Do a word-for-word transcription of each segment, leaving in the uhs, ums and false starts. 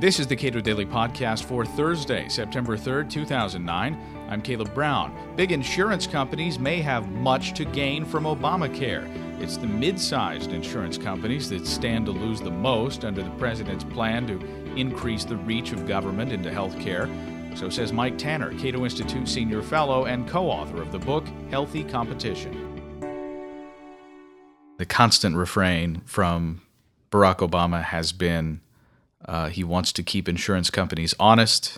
This is the Cato Daily Podcast for Thursday, September third, two thousand nine. I'm Caleb Brown. Big insurance companies may have much to gain from Obamacare. It's the mid-sized insurance companies that stand to lose the most under the president's plan to increase the reach of government into health care. So says Mike Tanner, Cato Institute Senior Fellow and co-author of the book, Healthy Competition. The constant refrain from Barack Obama has been uh, he wants to keep insurance companies honest,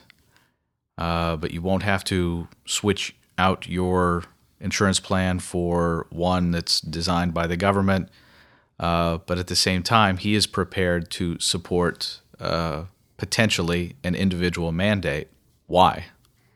uh, but you won't have to switch out your insurance plan for one that's designed by the government. Uh, but at the same time, he is prepared to support uh, potentially an individual mandate. Why?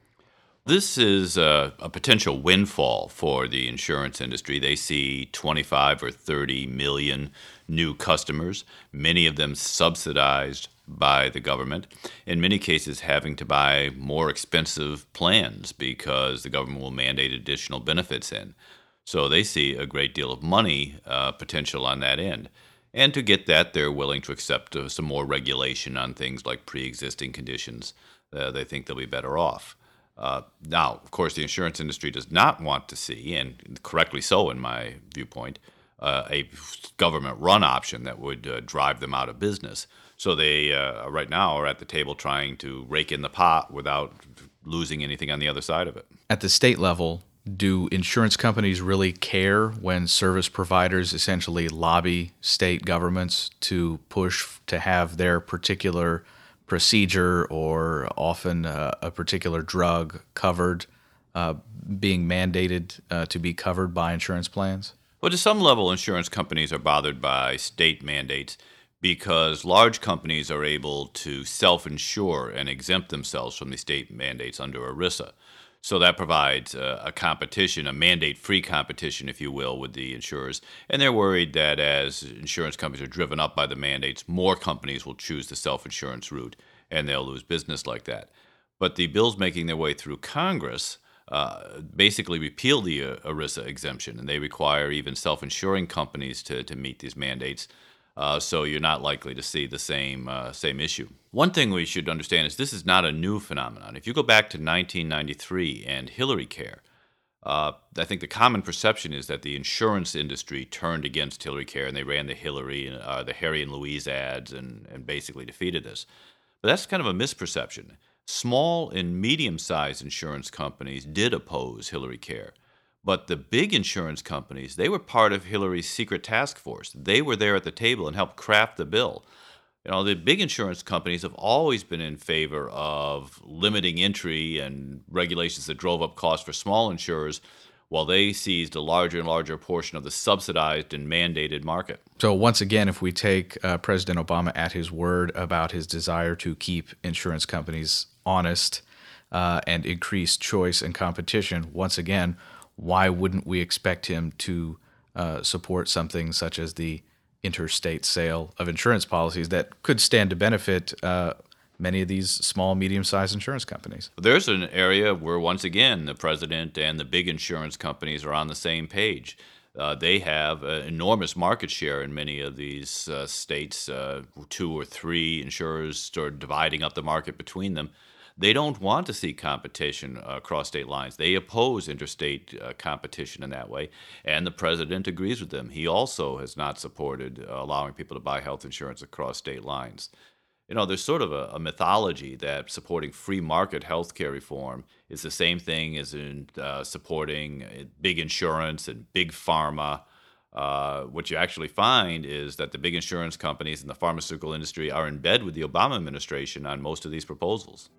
This is a, a potential windfall for the insurance industry. They see twenty-five or thirty million new customers, many of them subsidized by the government, in many cases having to buy more expensive plans because the government will mandate additional benefits in. So they see a great deal of money uh, potential on that end. And to get that, they're willing to accept uh, some more regulation on things like pre-existing conditions. Uh, they think they'll be better off. Uh, now, of course, the insurance industry does not want to see, and correctly so in my viewpoint, uh, a government-run option that would uh, drive them out of business. So they, uh, right now, are at the table trying to rake in the pot without losing anything on the other side of it. At the state level, do insurance companies really care when service providers essentially lobby state governments to push to have their particular procedure or often uh, a particular drug covered, uh, being mandated uh, to be covered by insurance plans? Well, to some level, insurance companies are bothered by state mandates because large companies are able to self-insure and exempt themselves from the state mandates under ERISA. So that provides a, a competition, a mandate-free competition, if you will, with the insurers. And they're worried that as insurance companies are driven up by the mandates, more companies will choose the self-insurance route, and they'll lose business like that. But the bills making their way through Congress uh, basically repeal the uh, ERISA exemption, and they require even self-insuring companies to, to meet these mandates. Uh, so you're not likely to see the same uh, same issue. One thing we should understand is this is not a new phenomenon. If you go back to nineteen ninety-three and Hillary Care, uh, I think the common perception is that the insurance industry turned against Hillary Care and they ran the Hillary, uh, the Harry and Louise ads and, and basically defeated this. But that's kind of a misperception. Small and medium-sized insurance companies did oppose Hillary Care. But the big insurance companies, they were part of Hillary's secret task force. They were there at the table and helped craft the bill. You know, the big insurance companies have always been in favor of limiting entry and regulations that drove up costs for small insurers, while they seized a larger and larger portion of the subsidized and mandated market. So once again, if we take uh, President Obama at his word about his desire to keep insurance companies honest uh, and increase choice and competition, once again, why wouldn't we expect him to uh, support something such as the interstate sale of insurance policies that could stand to benefit uh, many of these small, medium-sized insurance companies? There's an area where, once again, the president and the big insurance companies are on the same page. Uh, they have an enormous market share in many of these uh, states. Uh, two or three insurers start dividing up the market between them. They don't want to see competition uh, across state lines. They oppose interstate uh, competition in that way, and the president agrees with them. He also has not supported uh, allowing people to buy health insurance across state lines. You know, there's sort of a, a mythology that supporting free market health care reform is the same thing as in uh, supporting big insurance and big pharma. Uh, what you actually find is that the big insurance companies and the pharmaceutical industry are in bed with the Obama administration on most of these proposals.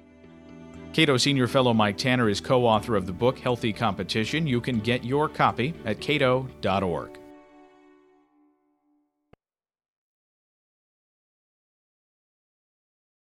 Cato Senior Fellow Mike Tanner is co-author of the book, Healthy Competition. You can get your copy at cato dot org.